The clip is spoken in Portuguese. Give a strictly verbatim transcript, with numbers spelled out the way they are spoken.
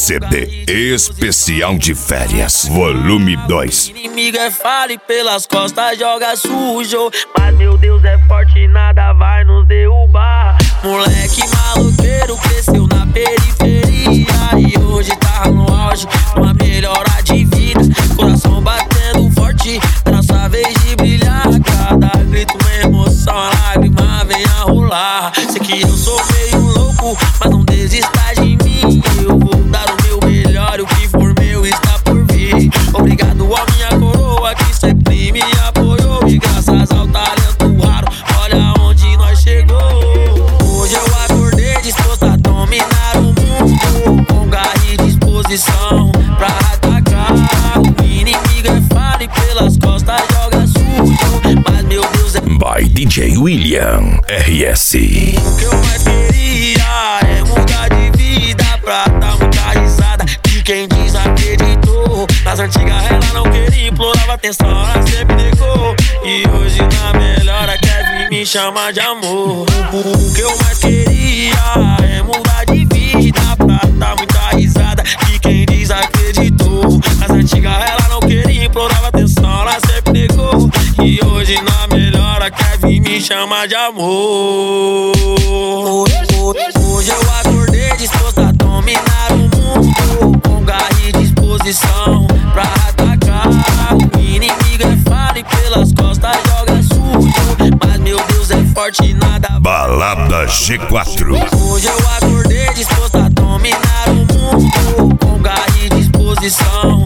C D especial de férias, volume dois. Inimigo é falha e pelas costas joga sujo, mas meu Deus é forte e nada vai nos derrubar. Moleque maloqueiro cresceu na periferia e hoje tá no auge, uma melhora de vida. Coração batendo forte, é nossa vez de brilhar. Cada grito uma emoção, a lágrima vem a rolar. Sei que eu sou meio louco, mas não desista de mim. Eu vou dar o meu melhor, o que for meu está por vir. Obrigado a minha coroa que sempre me apoiou, e graças ao talento raro, olha onde nós chegou. Hoje eu acordei disposto a dominar o mundo, com garra e disposição pra atacar. O inimigo é falha e pelas costas joga sujo, mas meu Deus é... By D J William R S. O que eu mais queria é mudar de vida pra dar muita risada de quem desacreditou. Nas antigas ela não queria, implorava atenção, ela sempre negou. E hoje na melhora quer vir me chamar de amor. O que eu mais queria é mudar de vida pra dar muita risada de quem desacreditou. Nas antigas ela não queria, implorava atenção, ela sempre negou. E hoje na melhora quer vir me chamar de amor. Hoje eu acordei disposto a dominar o mundo, com garra e disposição pra atacar. O inimigo é falha e pelas costas joga sujo, mas meu Deus é forte e nada. Balada G quatro. Hoje eu acordei disposto a dominar o mundo, com garra e disposição